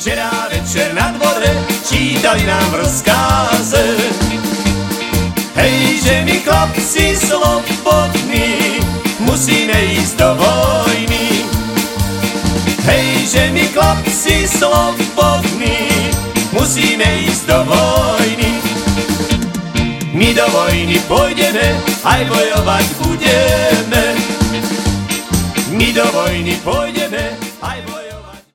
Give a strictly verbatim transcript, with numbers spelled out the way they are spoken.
Včera večer na dvore čítali nám rozkáze. Hej, že my chlapci slobodní musíme ísť do vojny. Hej, že my chlapci slobodní musíme ísť do vojny. My do vojny pôjdeme, aj bojovať budeme. My do vojny pôjdeme, aj bojovať